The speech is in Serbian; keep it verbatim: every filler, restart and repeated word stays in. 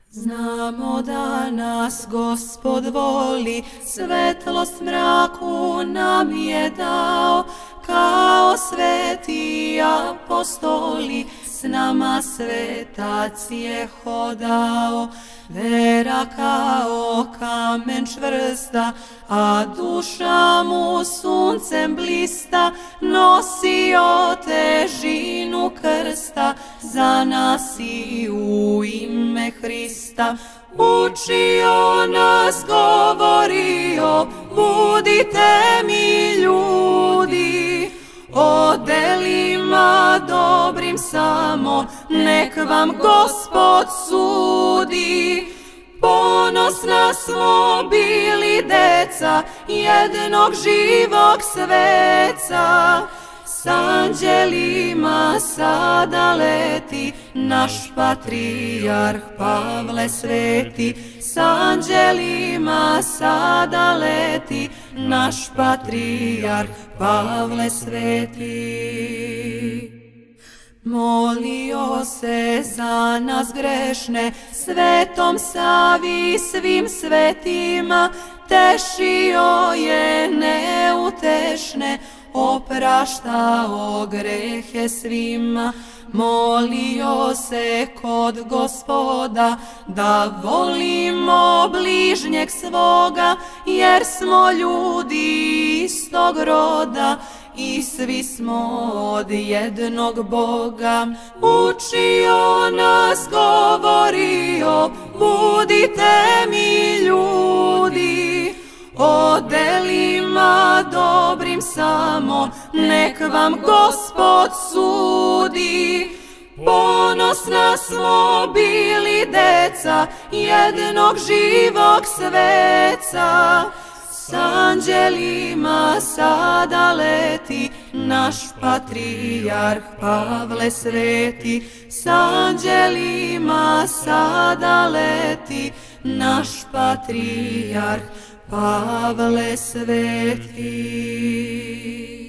Znamo da nas Gospod voli, svetlost mraku nam je dao, kao sveti apostoli, s nama svetac je hodao. Vera kao kamen čvrsta, a duša mu suncem blista, nosio težinu krsta, za nas i u ime Hrista. Učio nas, govorio, budite mi ljudi, o delima dobrim samo, nek vam Gospod sudi. Ponosna smo bili deca jednog živog sveca, s anđelima sada leti naš patrijarh Pavle sveti. S anđelima sada leti naš patrijarh Pavle sveti. Molio se za nas grešne, Svetom Savi svim svetima, tešio je neutešne, opraštao grehe svima. Molio se kod Gospoda da volimo bližnjeg svoga, jer smo ljudi istog roda i svi smo od jednog Boga. Učio nas, govorio, budite mi ljudi, o delima dobrim samo, nek vam Gospod sudi. Ponosna smo bili deca jednog živog sveca, s anđelima sada leti naš patrijarh Pavle sveti. S anđelima sada leti naš patrijarh Pavle sveti.